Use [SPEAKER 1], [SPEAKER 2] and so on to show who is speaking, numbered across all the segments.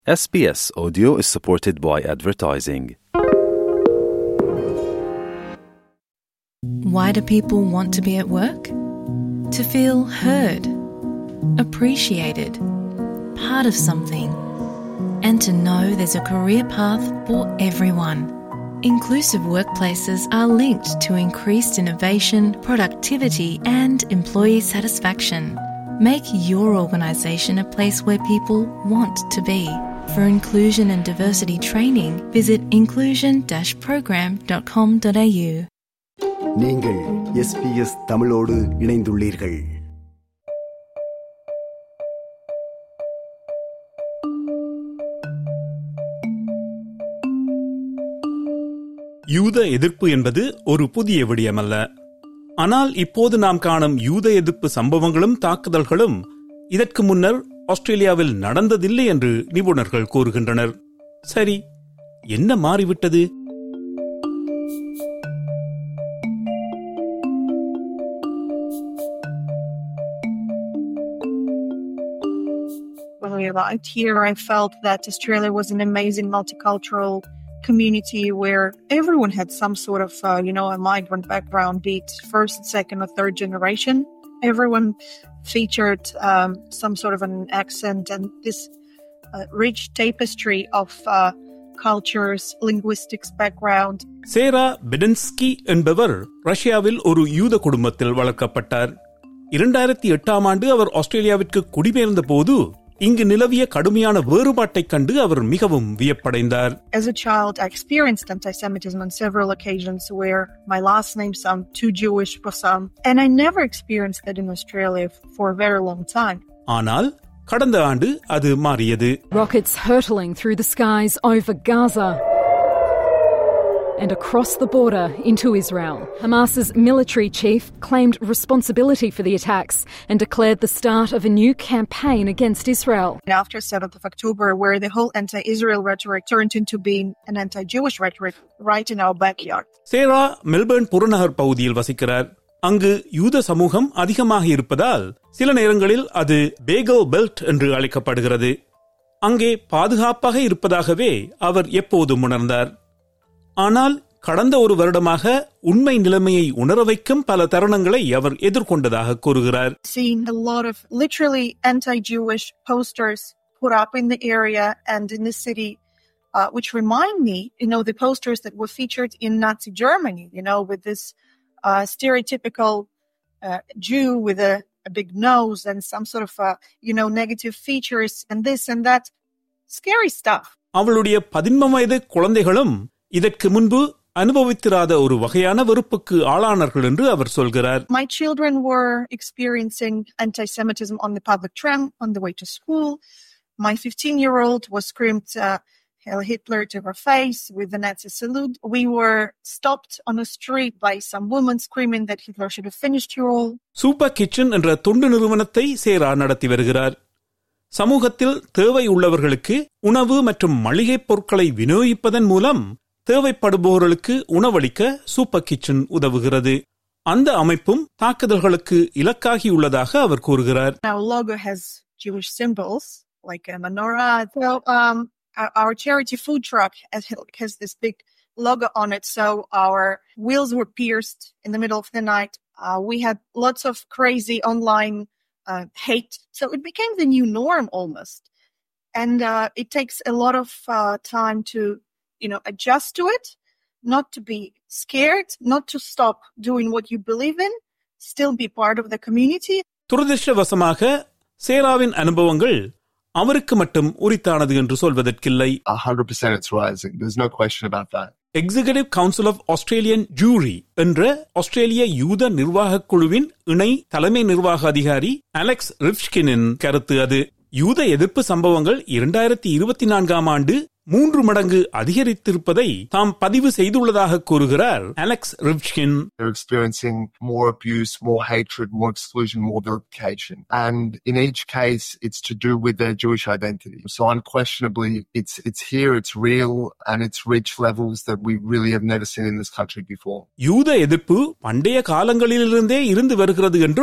[SPEAKER 1] SBS Audio is supported by advertising.
[SPEAKER 2] Why do people want to be at work? To feel heard, appreciated, part of something, and to know there's a career path for everyone. Inclusive workplaces are linked to increased innovation, productivity, and employee satisfaction. Make your organisation a place where people want to be. For inclusion and diversity training, visit inclusion-program.com.au.
[SPEAKER 3] நீங்கள் SBS தமிழோடு இணைந்துள்ளீர்கள்.
[SPEAKER 4] யூத எதிர்ப்பு என்பது ஒரு புதிய விடயமல்ல. ஆனால் இப்போது நாம் காணும் யூத எதிர்ப்பு சம்பவங்களும் தாக்குதல்களும் இதற்கு முன்னர் ஆஸ்திரேலியாவில் நடந்ததில்லை என்று நிபுணர்கள் கூறுகின்றனர். சரி, என்ன மாறிவிட்டது?
[SPEAKER 5] When we arrived here, I felt that Australia was an amazing multicultural community where everyone had some sort of, a migrant background, be it first, second, or third generation. Everyone featured some sort of an accent and this rich tapestry of cultures, linguistics background.
[SPEAKER 4] சேரா பெடன்ஸ்கி என்பவர் ரஷ்யாவில் ஒரு யூத குடும்பத்தில் வளர்க்கப்பட்டார். 2008ஆம் ஆண்டு அவர் ஆஸ்திரேலியாவிற்கு குடிபெயர்ந்த போது இங்கு நிலவிய கடுமையான வேறுபாட்டைக் கண்டு அவர் மிகவும் வியப்படைந்தார்.
[SPEAKER 5] As a child, I experienced anti-Semitism on several occasions where my last name sounded too Jewish for some, and I never experienced that in Australia for a very long time.
[SPEAKER 4] ஆனால் கடந்த ஆண்டு அது மாறியது.
[SPEAKER 6] Rockets hurtling through the skies over Gaza and across the border into Israel. Hamas's military chief claimed responsibility for the attacks and declared the start of a new campaign against Israel.
[SPEAKER 5] After 7th of October, where the whole anti-Israel rhetoric turned into being an anti-Jewish rhetoric right in our backyard.
[SPEAKER 4] Sarah Melbourne புறநகர் பகுதியில் வசிக்கிறார். அங்கு யூத சமூகம் அதிகமாக இருப்பதால் சில நேரங்களில் அது பேகல் பெல்ட் என்று அழைக்கப்படுகிறது. அங்கே பாதுகாப்பாக இருப்பதாகவே அவர் எப்போதும் உணர்ந்தார். ஆனால் கடந்த ஒரு வருடமாக உண்மை நிலைமையை உணர வைக்கும் பல தருணங்களை அவர் எதிர்கொண்டதாக கூறுகிறார்.
[SPEAKER 5] Seeing a lot of literally anti-Jewish posters put up in the area and in the city, which remind me, the posters that were featured in Nazi Germany, with this stereotypical Jew with a big nose and some sort of, negative features and this and that. Scary stuff.
[SPEAKER 4] அவளுடைய 13 வயது குழந்தைகளும் இதற்கு முன்பு அனுபவித்திராத ஒரு வகையான வெறுப்புக்கு ஆளானார்கள் என்று அவர் சொல்கிறார்.
[SPEAKER 5] My children were experiencing anti-Semitism on the public tram on the way to school. My 15-year-old was screamed Heil Hitler to her face with the Nazi salute. We were stopped on a street by some woman screaming that Hitler should have finished you all.
[SPEAKER 4] Super Kitchen என்ற தொண்டு நிறுவனத்தை சேரா நடத்தி வருகிறார். சமூகத்தில் தேவை உள்ளவர்களுக்கு உணவு மற்றும் மளிகைப் பொருட்களை விநியோகிப்பதன் மூலம் தேவைப்படுபவர்களுக்கு உணவளிக்க சூப்பர் கிச்சன் உதவுகிறது. அந்த அமைப்பும் தாக்குதல்களுக்கு இலக்காகியுள்ளதாக அவர் கூறுகிறார்.
[SPEAKER 5] Our logo has Jewish symbols like a menorah. So our charity food truck has this big logo on it. So our wheels were pierced in the middle of the night. We had lots of crazy online hate. So it became the new norm almost. And it takes a lot of time to adjust to it, not to be scared, not to stop doing what you believe in, still be part of the community.
[SPEAKER 4] துரதிர்ஷ்டவசமாக சேராவின் அனுபவங்கள் அவருக்கு மட்டும் உரித்தானது என்று சொல்வதற்கில்லை.
[SPEAKER 7] 100% it's rising. There's no question about that.
[SPEAKER 4] Executive council of Australian Jewry என்ற ஆஸ்திரேலிய யூத நிர்வாகக் குழுவின் இணை தலைமை நிர்வாக அதிகாரி அலெக்ஸ் ரிவ்ஷ்கினின் கருத்து அது. யூத எதிர்ப்பு சம்பவங்கள் 2024ஆம் ஆண்டு 3 மடங்கு அதிகரித்திருப்பதை தாம் பதிவு செய்துள்ளதாக கூறுகிறார் Alex Rivshkin.
[SPEAKER 7] They're experiencing more abuse, more hatred, more exclusion, more vilification. And in each case, it's to do with their Jewish identity. So unquestionably, it's here, it's real, and it's reached levels that we really have never seen in this country before.
[SPEAKER 4] யூத எதிர்ப்பு பண்டைய காலங்களிலிருந்தே இருந்து வருகிறது என்றும்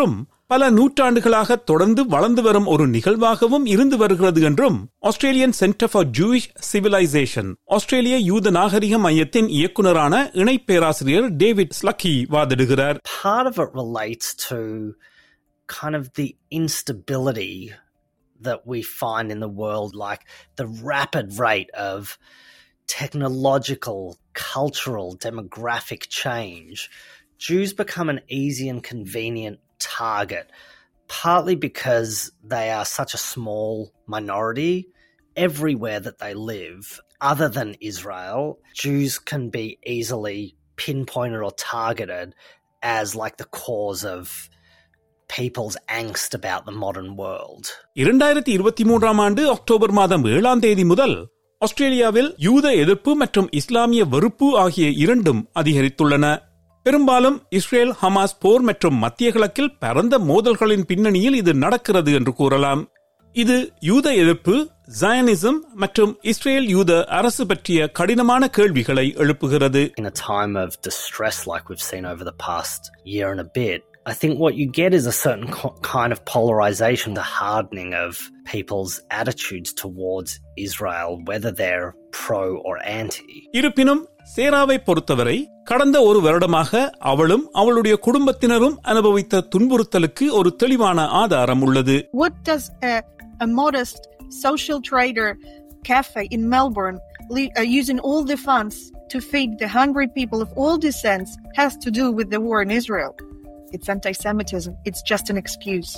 [SPEAKER 4] பல நூற்றாண்டுகளாக தொடர்ந்து வளர்ந்து வரும் ஒரு நிகழ்வாகவும் இருந்து வருகிறது என்றும் Australian Centre for Jewish Civilisation ஆஸ்திரேலிய யூத நாகரிக மையத்தின் இயக்குநரான இணை பேராசிரியர் டேவிட் ஸ்லக்கி வாதிடுகிறார்.
[SPEAKER 8] Part of it relates to kind of the instability that we find in the world, like the rapid rate of technological, cultural, demographic change. Jews become an easy and convenient target, partly because they are such a small minority everywhere that they live. Other than Israel, Jews can be easily pinpointed or targeted as like the cause of people's angst about the modern world.
[SPEAKER 4] 2023 ஆண்டு October மாதம் 7ஆம் தேதி முதல் ஆஸ்திரேலியாவில் யூத எதிர்ப்பு மற்றும் இஸ்லாமிய வெறுப்பு ஆகிய இரண்டும் அதிகரித்துள்ளன. பெரும்பாலும் இஸ்ரேல் ஹமாஸ் போர் மற்றும் மத்திய கிழக்கில் பரந்த மோதல்களின் பின்னணியில் இது நடக்கிறது என்று கூறலாம். இது யூத எதிர்ப்பு, ஜயனிசம் மற்றும் இஸ்ரேல் யூத அரசு பற்றிய கடினமான கேள்விகளை எழுப்புகிறது.
[SPEAKER 8] In a time of distress like we've seen over the past year and a bit, I think what you get is a certain kind of polarization, the hardening of people's attitudes towards Israel, whether they're pro or anti.
[SPEAKER 4] இருப்பினும் சேராவை பொறுத்தவரை கடந்த ஒரு வருடமாக அவளும் அவளுடைய குடும்பத்தினரும் அனுபவித்த துன்புறுத்தலுக்கு ஒரு தெளிவான ஆதாரம் உள்ளது.
[SPEAKER 5] What does a modest social trader cafe in Melbourne using all the funds to feed the hungry people of all descents has to do with the war in Israel? It's anti-Semitism. It's just an excuse.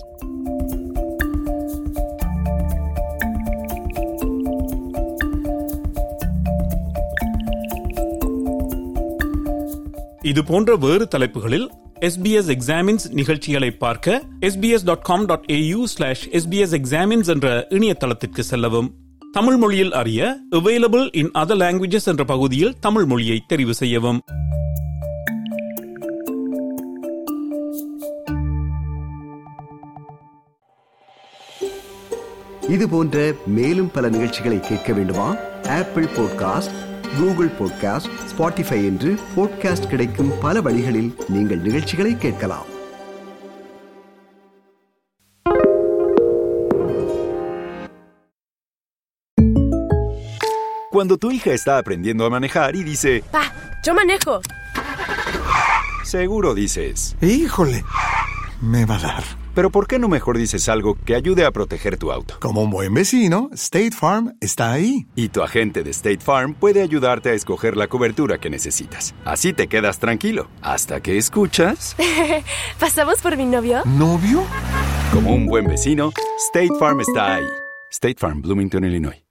[SPEAKER 4] இது போன்ற வேறு தலைப்புகளில் SBS Examines நிகழ்ச்சிகளை பார்க்க sbs.com.au/sbsexamines என்ற இணையதளத்திற்கு செல்லவும். தமிழ் மொழியில் அறிய Available in Other Languages என்ற பகுதியில் தமிழ் மொழியை தெரிவு செய்யவும்.
[SPEAKER 3] இது போன்ற மேலும் பல நிகழ்ச்சிகளை கேட்க வேண்டுமா? Apple podcast, Google podcast, Spotify என்று பாட்காஸ்ட் கிடைக்கும் பல வழிகளில் நீங்கள் நிகழ்ச்சிகளை கேட்கலாம்.
[SPEAKER 9] Cuando tu hija está aprendiendo a manejar y dice,
[SPEAKER 10] ¡Pa, yo manejo!
[SPEAKER 9] Seguro dices,
[SPEAKER 11] ¡híjole! Me va a dar.
[SPEAKER 9] Pero ¿por qué no mejor dices algo que ayude a proteger tu auto?
[SPEAKER 11] Como un buen vecino, State Farm está ahí.
[SPEAKER 9] Y tu agente de State Farm puede ayudarte a escoger la cobertura que necesitas. Así te quedas tranquilo, hasta que escuchas...
[SPEAKER 10] ¿Pasamos por mi novio?
[SPEAKER 11] ¿Novio?
[SPEAKER 9] Como un buen vecino, State Farm está ahí. State Farm, Bloomington, Illinois.